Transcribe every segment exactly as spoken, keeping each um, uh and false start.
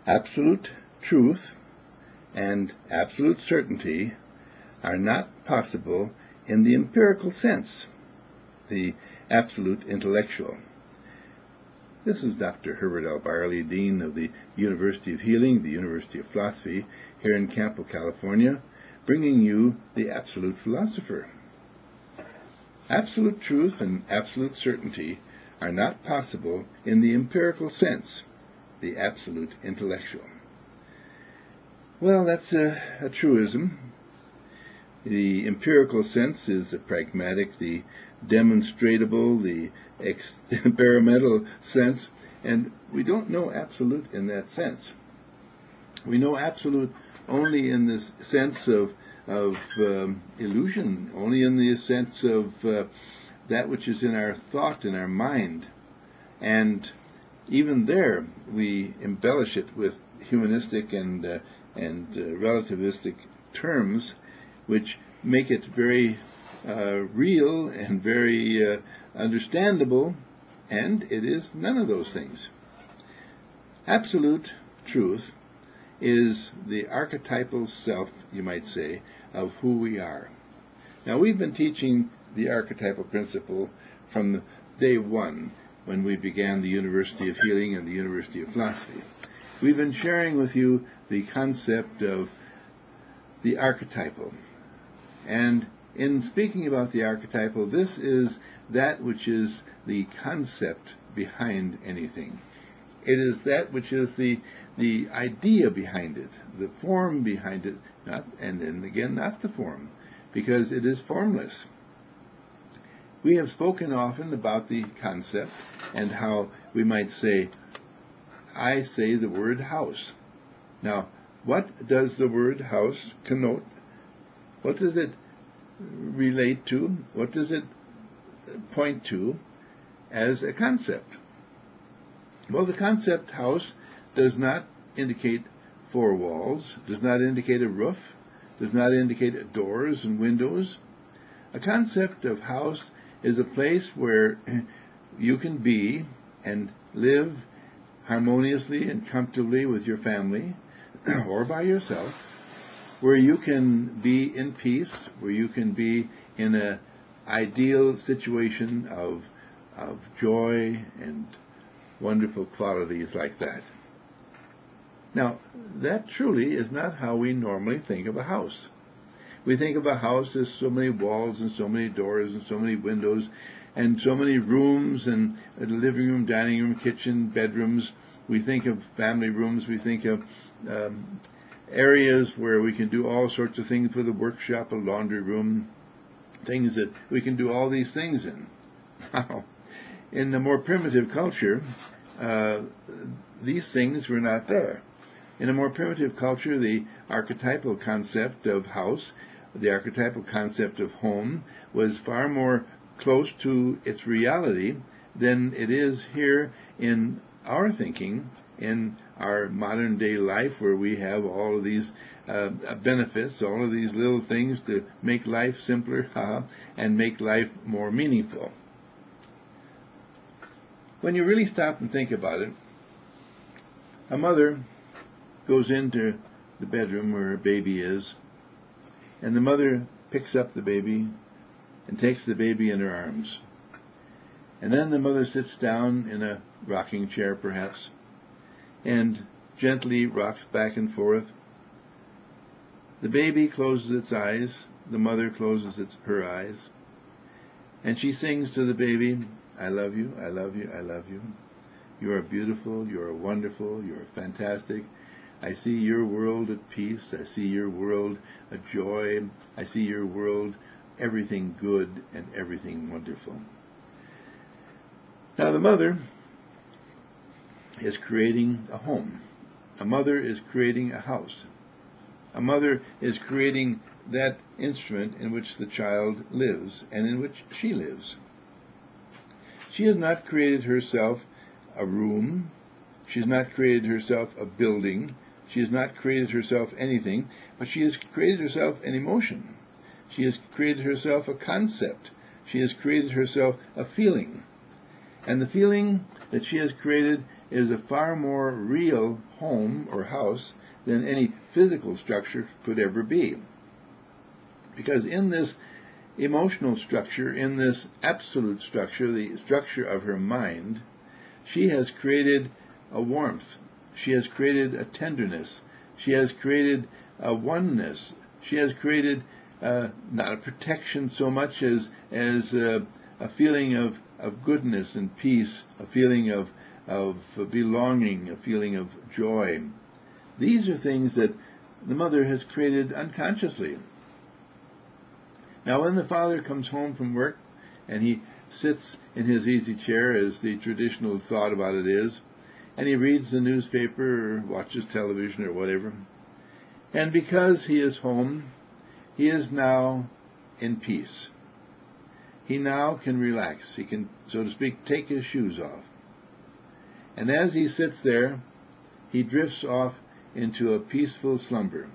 Absolute truth and absolute certainty are not possible in the empirical sense, the absolute intellectual. This is Doctor Herbert L. Barley, Dean of the University of Healing, the University of Philosophy, here in Campo, California, bringing you the Absolute Philosopher. Absolute truth and absolute certainty are not possible in the empirical sense, the absolute intellectual. Well, that's a, a truism. The empirical sense is the pragmatic, the demonstrable, the experimental sense, and we don't know absolute in that sense. We know absolute only in the sense of, of um, illusion, only in the sense of uh, that which is in our thought, in our mind. And even there, we embellish it with humanistic and, uh, and uh, relativistic terms, which make it very uh, real and very uh, understandable, and it is none of those things. Absolute truth is the archetypal self, you might say, of who we are. Now, we've been teaching the archetypal principle from day one, when we began the University of Healing and the University of Philosophy. We've been sharing with you the concept of the archetypal. And in speaking about the archetypal, this is that which is the concept behind anything. It is that which is the the idea behind it, the form behind it, not, and then again, not the form, because it is formless. We have spoken often about the concept and how we might say, I say the word house. Now, what does the word house connote? What does it relate to? What does it point to as a concept? Well, the concept house does not indicate four walls, does not indicate a roof, does not indicate doors and windows. A concept of house is a place where you can be and live harmoniously and comfortably with your family or by yourself, where you can be in peace, where you can be in an ideal situation of, of joy and wonderful qualities like that. Now, that truly is not how we normally think of a house. We think of a house as so many walls and so many doors and so many windows and so many rooms and a living room, dining room, kitchen, bedrooms. We think of family rooms. We think of um, areas where we can do all sorts of things with a workshop, a laundry room, things that we can do all these things in. Wow. In the more primitive culture, uh, these things were not there. In a more primitive culture, the archetypal concept of house, the archetypal concept of home, was far more close to its reality than it is here in our thinking, in our modern day life, where we have all of these uh, benefits, all of these little things to make life simpler and make life more meaningful. When you really stop and think about it, a mother goes into the bedroom where her baby is, and the mother picks up the baby and takes the baby in her arms. And then the mother sits down in a rocking chair, perhaps, and gently rocks back and forth. The baby closes its eyes, the mother closes its, her eyes, and she sings to the baby, I love you, I love you, I love you. You are beautiful, you are wonderful, you are fantastic. I see your world at peace. I see your world a joy. I see your world everything good and everything wonderful. Now the mother is creating a home. A mother is creating a house. A mother is creating that instrument in which the child lives and in which she lives. She has not created herself a room. She has not created herself a building. She has not created herself anything, but she has created herself an emotion. She has created herself a concept. She has created herself a feeling. And the feeling that she has created is a far more real home or house than any physical structure could ever be. Because in this emotional structure, in this absolute structure, the structure of her mind, she has created a warmth. She has created a tenderness. She has created a oneness. She has created uh, not a protection so much as as uh, a feeling of, of goodness and peace, a feeling of, of belonging, a feeling of joy. These are things that the mother has created unconsciously. Now when the father comes home from work and he sits in his easy chair, as the traditional thought about it is, and he reads the newspaper or watches television or whatever, and because he is home, he is now in peace. He now can relax. He can, so to speak, take his shoes off. And as he sits there, he drifts off into a peaceful slumber.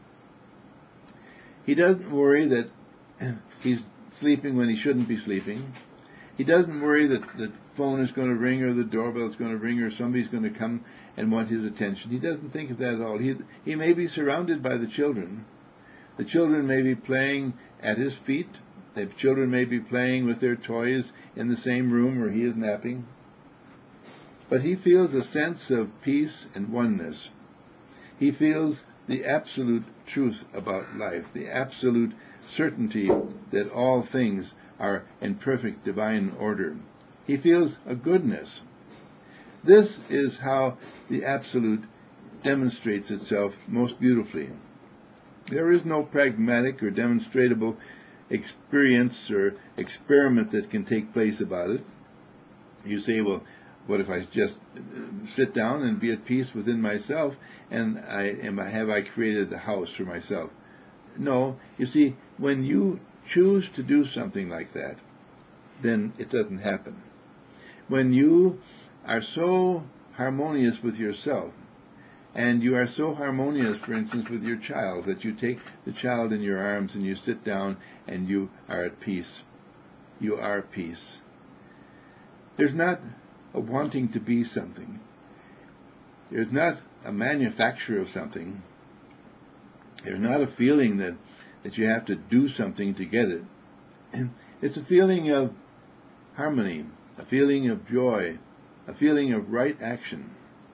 He doesn't worry that he's sleeping when he shouldn't be sleeping. He doesn't worry that the phone is going to ring or the doorbell is going to ring or somebody's going to come and want his attention. He doesn't think of that at all. He, he may be surrounded by the children. The children may be playing at his feet. The children may be playing with their toys in the same room where he is napping. But he feels a sense of peace and oneness. He feels the absolute truth about life, the absolute certainty that all things are in perfect divine order. He feels a goodness. This is how the absolute demonstrates itself most beautifully. There is no pragmatic or demonstrable experience or experiment that can take place about it. You say, well, what if I just sit down and be at peace within myself, and I am, have I created a house for myself? No. You see, when you choose to do something like that, then it doesn't happen. When you are so harmonious with yourself, and you are so harmonious, for instance, with your child, that you take the child in your arms and you sit down and you are at peace. You are peace. There's not a wanting to be something. There's not a manufacture of something. There's not a feeling that, that you have to do something to get it. It's a feeling of harmony, a feeling of joy, a feeling of right action,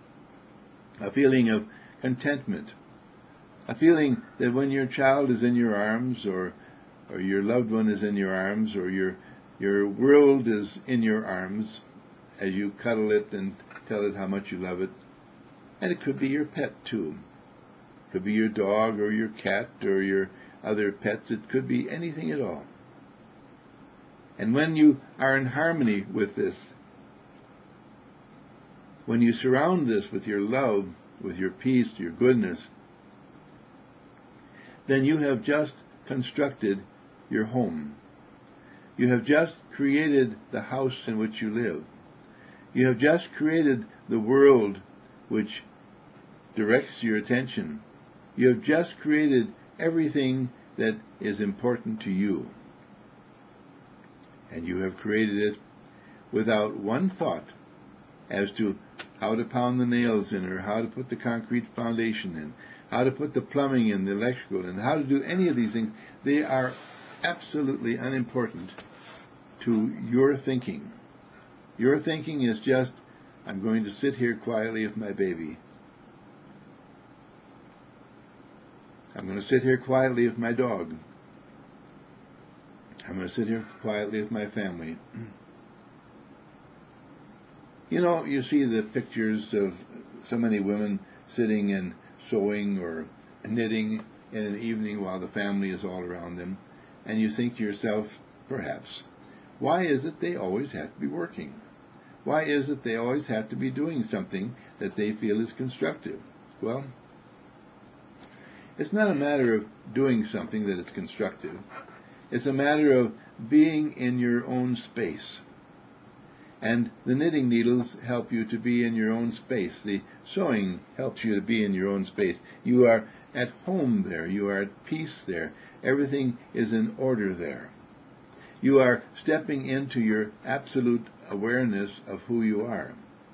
a feeling of contentment, a feeling that when your child is in your arms, or or your loved one is in your arms, or your your world is in your arms, as you cuddle it and tell it how much you love it. And it could be your pet too. It could be your dog or your cat or your other pets. It could be anything at all. And when you are in harmony with this, when you surround this with your love, with your peace, your goodness, then you have just constructed your home. You have just created the house in which you live. You have just created the world which directs your attention. You have just created everything that is important to you. And you have created it without one thought as to how to pound the nails in, or how to put the concrete foundation in, how to put the plumbing in, the electrical, and how to do any of these things. They are absolutely unimportant to your thinking. Your thinking is just, I'm going to sit here quietly with my baby. I'm going to sit here quietly with my dog. I'm going to sit here quietly with my family. You know, you see the pictures of so many women sitting and sewing or knitting in an evening while the family is all around them, and you think to yourself, perhaps, why is it they always have to be working? Why is it they always have to be doing something that they feel is constructive? Well, it's not a matter of doing something that is constructive. It's a matter of being in your own space. And the knitting needles help you to be in your own space. The sewing helps you to be in your own space. You are at home there. You are at peace there. Everything is in order there. You are stepping into your absolute awareness of who you are.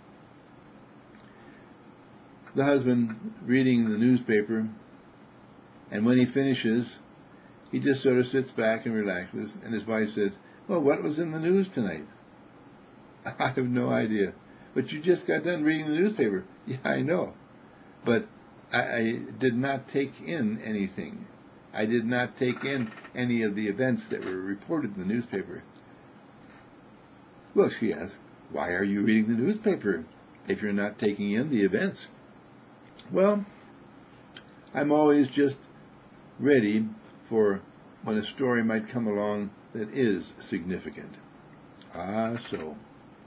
The husband reading the newspaper, and when he finishes, he just sort of sits back and relaxes, and his wife says, "Well, what was in the news tonight?" "I have no idea." "But you just got done reading the newspaper." "Yeah, I know. But I, I did not take in anything. I did not take in any of the events that were reported in the newspaper." "Well," she asked, "why are you reading the newspaper if you're not taking in the events?" "Well, I'm always just ready for when a story might come along that is significant." "Ah, so."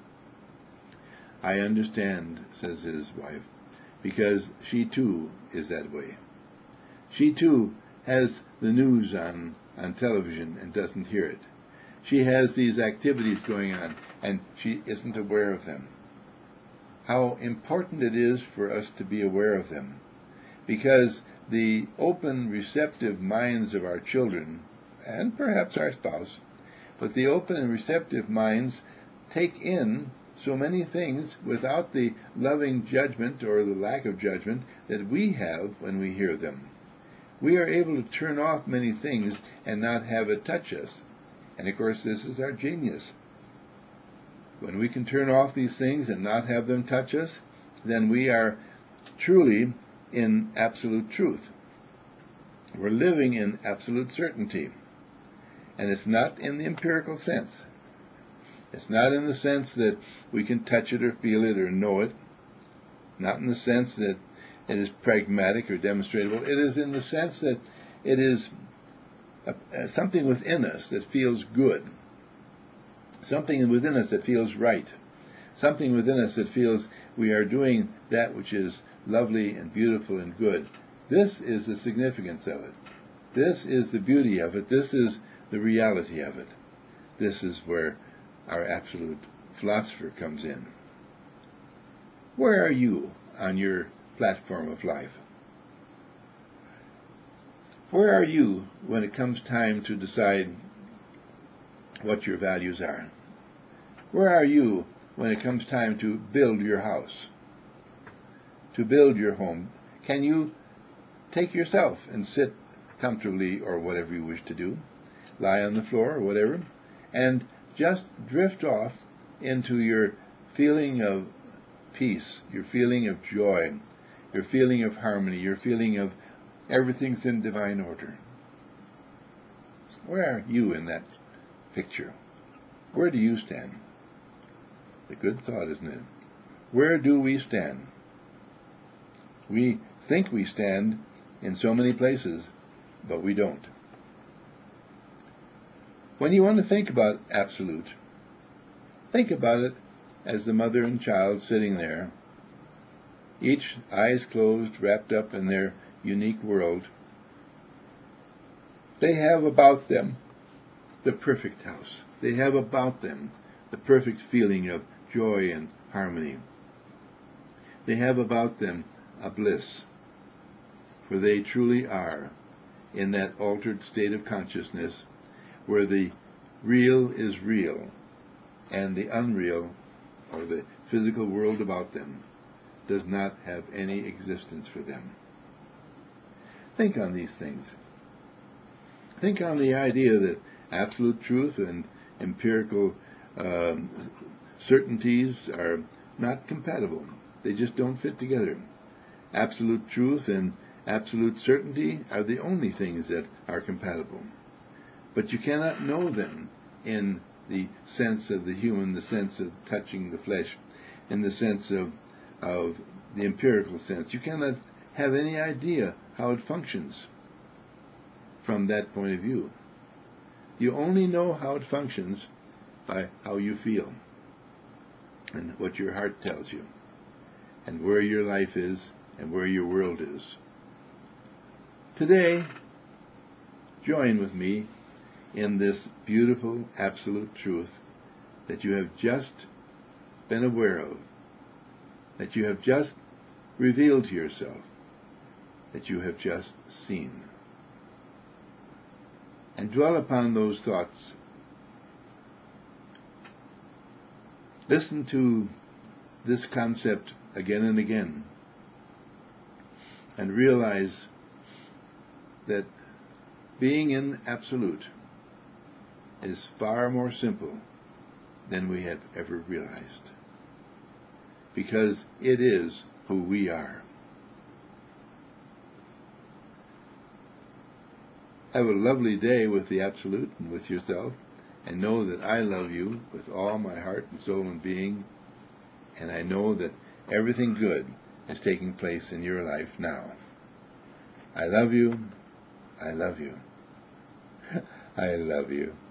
"I understand," says his wife, because she too is that way. She too has the news on, on television and doesn't hear it. She has these activities going on and she isn't aware of them. How important it is for us to be aware of them, because the open, receptive minds of our children, and perhaps our spouse, but the open and receptive minds take in so many things without the loving judgment or the lack of judgment that we have when we hear them. We are able to turn off many things and not have it touch us. And of course, this is our genius. When we can turn off these things and not have them touch us, then we are truly in absolute truth. We're living in absolute certainty. And it's not in the empirical sense. It's not in the sense that we can touch it or feel it or know it. Not in the sense that it is pragmatic or demonstrable. It is in the sense that it is a, a, something within us that feels good. Something within us that feels right. Something within us that feels we are doing that which is lovely and beautiful and good. This is the significance of it. This is the beauty of it. This is the reality of it. This is where our absolute philosopher comes in. Where are you on your platform of life? Where are you when it comes time to decide what your values are? Where are you when it comes time to build your house, to build your home? Can you take yourself and sit comfortably, or whatever you wish to do, lie on the floor or whatever, and just drift off into your feeling of peace, your feeling of joy, your feeling of harmony, your feeling of everything's in divine order? Where are you in that picture? Where do you stand? It's a good thought, isn't it? Where do we stand? We think we stand in so many places, but we don't. When you want to think about absolute, think about it as the mother and child sitting there, each eyes closed, wrapped up in their unique world. They have about them the perfect house. They have about them the perfect feeling of joy and harmony. They have about them a bliss, for they truly are in that altered state of consciousness where the real is real and the unreal, or the physical world about them, does not have any existence for them. Think on these things. Think on the idea that absolute truth and empirical um, certainties are not compatible. They just don't fit together. Absolute truth and absolute certainty are the only things that are compatible. But you cannot know them in the sense of the human, the sense of touching the flesh, in the sense of, of the empirical sense. You cannot have any idea how it functions from that point of view. You only know how it functions by how you feel and what your heart tells you and where your life is and where your world is. Today, join with me in this beautiful absolute truth that you have just been aware of, that you have just revealed to yourself, that you have just seen. And dwell upon those thoughts Listen to this concept again and again, and realize that being in Absolute is far more simple than we have ever realized, because it is who we are. Have a lovely day with the Absolute and with yourself, and know that I love you with all my heart and soul and being, and I know that everything good is taking place in your life now. I love you. I love you. I love you.